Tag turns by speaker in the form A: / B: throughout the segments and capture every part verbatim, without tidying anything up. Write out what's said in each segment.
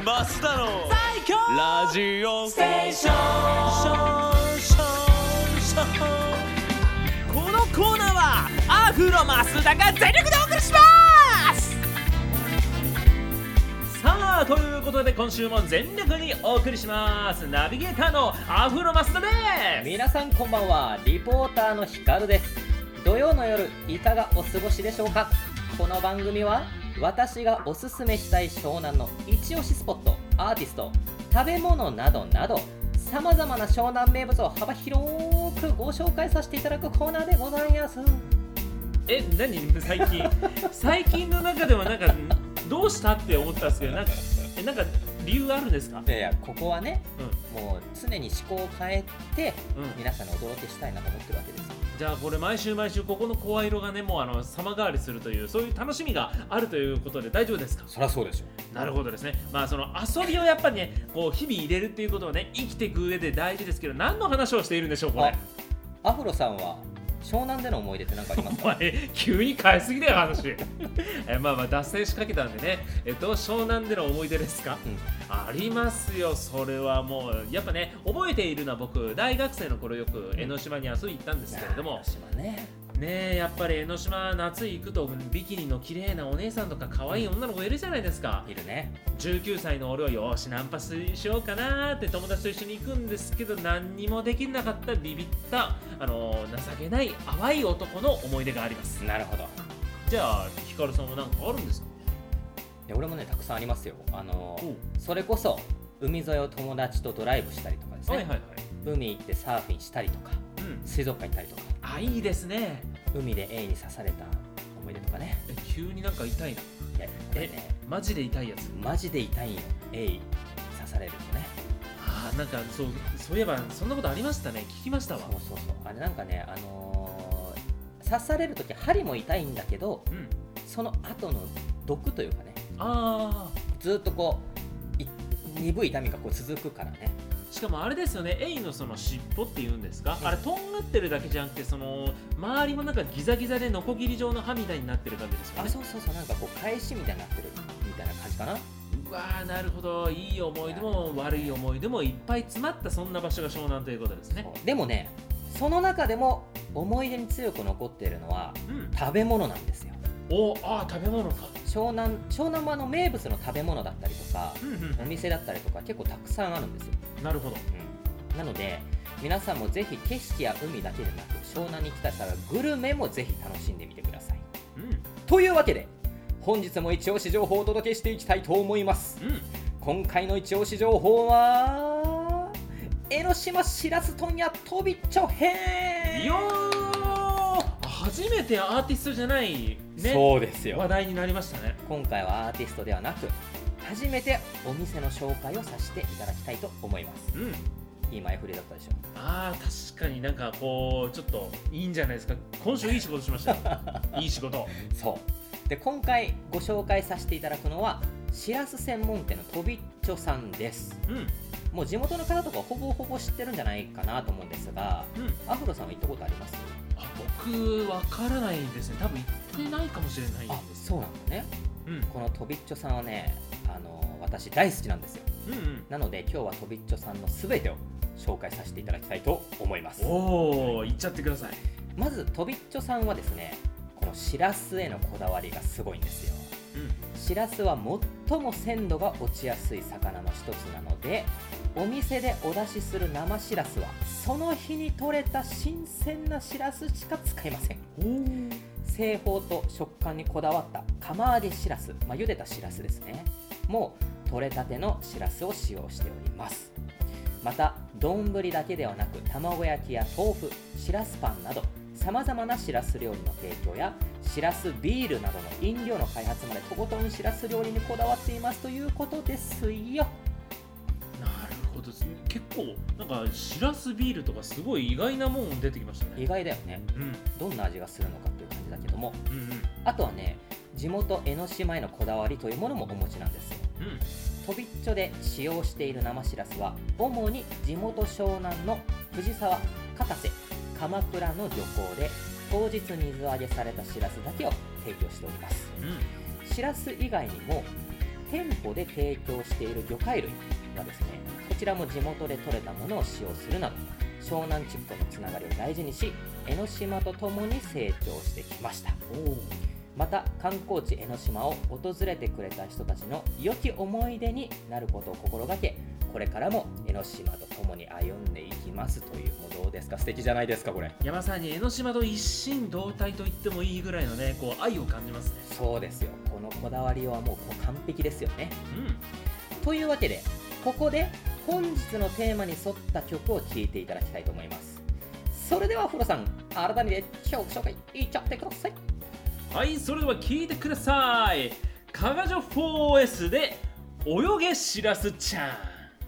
A: 増田の最強ラジオステーション。このコーナーはアフロ増田が全力でお送りします。さあということで今週も全力にお送りします。ナビゲーターのアフロ増田です。
B: 皆さんこんばんは。リポーターのヒカルです。土曜の夜いかがお過ごしでしょうか。この番組は私がおすすめしたい湘南の一押しスポット、アーティスト、食べ物などなどさまざまな湘南名物を幅広くご紹介させていただくコーナーでございます。
A: え、何最近最近の中ではなんかどうしたって思ったんですけど、なんかえなんか理由あるんですか。
B: いやいや、ここはね、
A: うん、
B: もう常に思考を変えて、
A: うん、
B: 皆さんにお届けしたいなと思ってるわけです。
A: じゃあこれ毎週毎週ここの声色がねもうあの様変わりするというそういう楽しみがあるということで大丈夫ですか。
B: そりゃそうでしょ。
A: なるほどですね。まあその遊びをやっぱりねこう日々入れるっていうことはね生きていく上で大事ですけど、何の話をしているんでしょうこれ。
B: アフロさんは湘南での思い出って何かありますか。
A: お前急に変えすぎだよ話えまあまあ脱線しかけたんでね、えっと湘南での思い出ですか、うん、ありますよ。それはもうやっぱね覚えているのは僕大学生の頃よく江ノ島に遊びに行ったんですけれども、
B: 江ノ島ね
A: ねえやっぱり江ノ島夏行くとビキニの綺麗なお姉さんとか可愛い女の子いるじゃないですか。
B: いるね。
A: じゅうきゅうさいの俺はよーしナンパしようかなって友達と一緒に行くんですけど、何にもできなかったビビったあのー、情けない淡い男の思い出があります。
B: なるほど。
A: じゃあヒカルさんは何かあるんですか。
B: いや俺もねたくさんありますよ。あのー、それこそ海沿いを友達とドライブしたりとかですね、はいはいはい、海行ってサーフィンしたりとか、うん、水族館行ったりとか。あ、い
A: いですね。
B: 海でエイに刺された思い出とかね。
A: え急になんか痛いな。え、ね、マジで痛いやつ。
B: マジで痛いんよ。エイ刺されるとね。
A: ああなんかそうそういえばそんなことありましたね。聞きましたわ。
B: そうそうそう。あれなんかねあのー、刺されるとき針も痛いんだけど、うん、その後の毒というかね。ああずっとこう鈍い痛みがこう続くからね。
A: しかもあれですよね、エイのその尻尾っていうんですか、うん、あれとんがってるだけじゃなくてその周りもなんかギザギザでノコギリ状の歯みたいになってる感じですよね。
B: あ、そうそうそう、なんかこう返しみたいになってるみたいな感じかな。
A: うわーなるほど。いい思い出も悪い思い出もいっぱい詰まったそんな場所が湘南ということですね。
B: でもねその中でも思い出に強く残っているのは、うん、食べ物なんですよ。
A: おあー食べ物か。
B: 湘南湘南はの名物の食べ物だったりとか、うんうん、お店だったりとか結構たくさんあるんですよ。
A: なるほど、
B: うん、なので皆さんもぜひ景色や海だけでなく湘南に来たらグルメもぜひ楽しんでみてください、うん、というわけで本日も一押し情報をお届けしていきたいと思います、うん、今回の一押し情報は江ノ島しらす問屋とびっちょ編。
A: よー初めてアーティストじゃない、ね、
B: そうですよ。
A: 話題になりましたね。
B: 今回はアーティストではなく初めてお店の紹介をさせていただきたいと思います、うん、いい前振りだったでしょ。
A: あー確かになんかこうちょっといいんじゃないですか。今週いい仕事しましたよいい仕事。
B: そうで今回ご紹介させていただくのはしらす専門店のとびっちょさんです、うん、もう地元の方とかほぼほぼ知ってるんじゃないかなと思うんですが、うん、アフロさんは行ったことあります？
A: あ僕わからないですね。多分行ってないかもしれないんです。
B: あそうなんだね、うん、このとびっちょさんはねあの私大好きなんですよ、うんうん、なので今日はとびっちょさんのすべてを紹介させていただきたいと思います。
A: おー行っちゃってください。
B: まずとびっちょさんはですねこのしらすへのこだわりがすごいんですよ、うん、しらすは最も鮮度が落ちやすい魚の一つなのでお店でお出しする生しらすはその日に採れた新鮮なしらすしか使いません。製法と食感にこだわった釜揚げしらす、まあ、茹でたしらすですねもう採れたてのしらすを使用しております。また丼だけではなく卵焼きや豆腐しらすパンなどさまざまなしらす料理の提供やしらすビールなどの飲料の開発までとことんしらす料理にこだわっていますということですよ。
A: なるほど。結構なんかしらすビールとかすごい意外なもん出てきましたね。
B: 意外だよね、うん、どんな味がするのかっていう感じだけども、うんうん、あとはね地元江ノ島へのこだわりというものもお持ちなんですよ、うん、とびっちょで使用している生しらすは主に地元湘南の藤沢、片瀬、鎌倉の漁港で当日水揚げされたしらすだけを提供しております、うん、しらす以外にも店舗で提供している魚介類はですね、こちらも地元で採れたものを使用するなど、湘南地区とのつながりを大事にし、江ノ島とともに成長してきました。また観光地江ノ島を訪れてくれた人たちの良き思い出になることを心がけ、これからも江ノ島とともに歩んでいきますという、もうどうですか、素敵じゃないですかこれ。
A: いやまさに江ノ島と一心同体と言ってもいいぐらいのね、こう愛を感じますね。
B: そうですよ、このこだわりはもうこう完璧ですよね。うん、というわけでここで本日のテーマに沿った曲を聴いていただきたいと思います。それではフロさん、改めて曲紹介いっちゃってください。
A: はい、それでは聴いてください。加賀女 フォーエス で泳げしらすちゃん。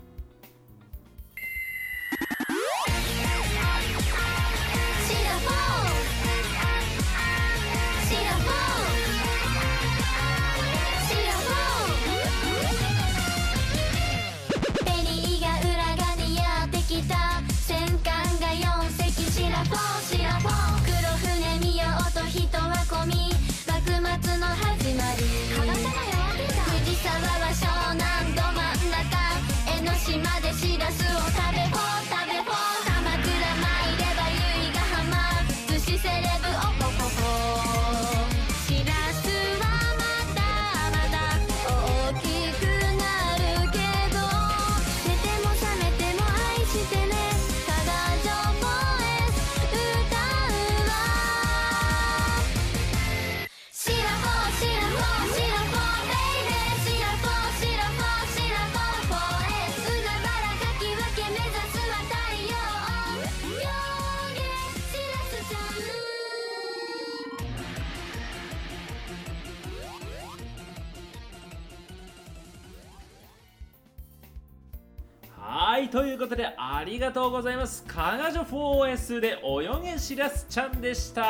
A: はい、ということでありがとうございます。加賀女 フォーエス で泳げしらすちゃんでした。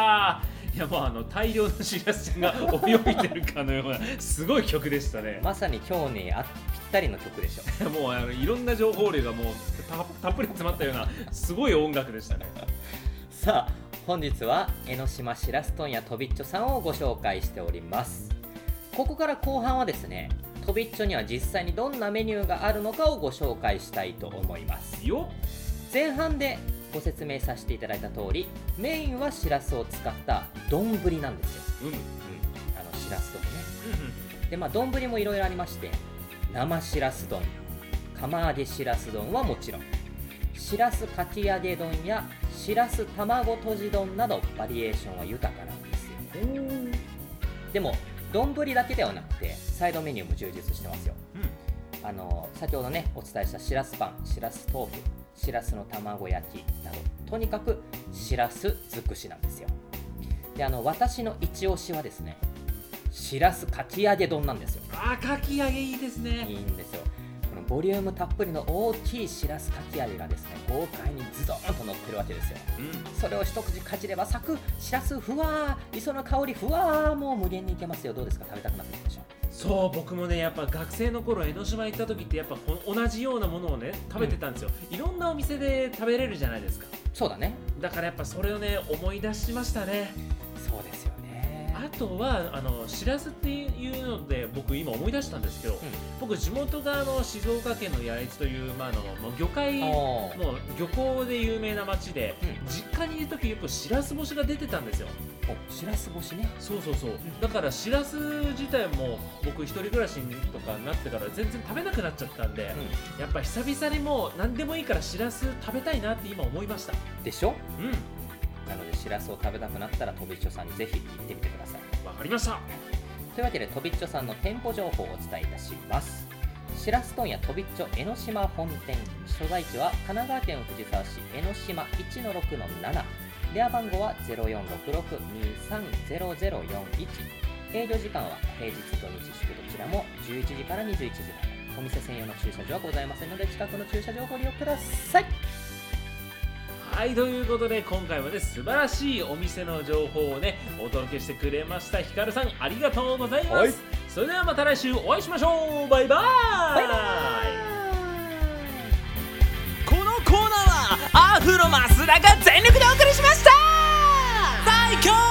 A: いやもうあの大量のしらすちゃんが泳いでるかのようなすごい曲でしたね。
B: まさに今日にあぴったりの曲でしょ。
A: もうあのいろんな情報量がもう た, たっぷり詰まったようなすごい音楽でしたね。
B: さあ本日は江ノ島しらす問屋とびっちょさんをご紹介しております。ここから後半はですね、とびっちょには実際にどんなメニューがあるのかをご紹介したいと思います
A: よ。
B: 前半でご説明させていただいた通り、メインはしらすを使った丼なんですよ。うん、うん、あのしらす丼ね。うんうん、でまあ丼もいろいろありまして、生しらす丼、釜揚げしらす丼はもちろん、しらすかき揚げ丼やしらす卵とじ丼などバリエーションは豊かなんですよ。でも丼だけではなくてサイドメニューも充実してますよ。うん、あの先ほどねお伝えしたしらすパン、しらす豆腐、しらすの卵焼きなど、とにかくしらす尽くしなんですよ。であの私の一押しはですね、しらすかき揚げ丼なんですよ。
A: あー、かき揚げいいですね。
B: いいんですよ。このボリュームたっぷりの大きいしらすかき揚げがですね、豪快にズドーンと乗ってるわけですよ。うん、それを一口かじればサクッ、しらすふわー、磯の香りふわー、もう無限にいけますよ。どうですか、食べたくなってきました？
A: そう、僕もねやっぱ学生の頃江ノ島行った時ってやっぱ同じようなものをね食べてたんですよ。うん、いろんなお店で食べれるじゃないですか。
B: そうだね。だ
A: からやっぱそれをね思い出しましたね。
B: そうですよね。
A: あとはあのしらすっていうので僕今思い出したんですけど、うん、僕地元があの静岡県の焼津という、まあ、あのもう魚介もう漁港で有名な町で、うん、実家にいる時よくしらす干しが出てたんですよ。
B: しらす干しね。
A: そうそうそう、うん、だからしらす自体も僕一人暮らしとかになってから全然食べなくなっちゃったんで、うん、やっぱ久々にもう何でもいいからしらす食べたいなって今思いました。
B: でしょ。
A: うん。
B: なのでしらすを食べたくなったらとびっちょさんにぜひ行ってみてください。
A: わかりました。
B: というわけでとびっちょさんの店舗情報をお伝えいたします。しらす問屋とびっちょ江ノ島本店、所在地は神奈川県藤沢市江ノ島 いちのろくのなな、電話番号は ゼロよんろくろく にさんゼロゼロよんいち、営業時間は平日土日祝どちらもじゅういちじからにじゅういちじまで、お店専用の駐車場はございませんので近くの駐車場をご利用ください。
A: はい、ということで今回もね素晴らしいお店の情報をねお届けしてくれましたひかるさん、ありがとうございます。はい、それではまた来週お会いしましょう。バイバイ。バイバイ。このコーナーはアフロ増田が全力でお送りしました。最強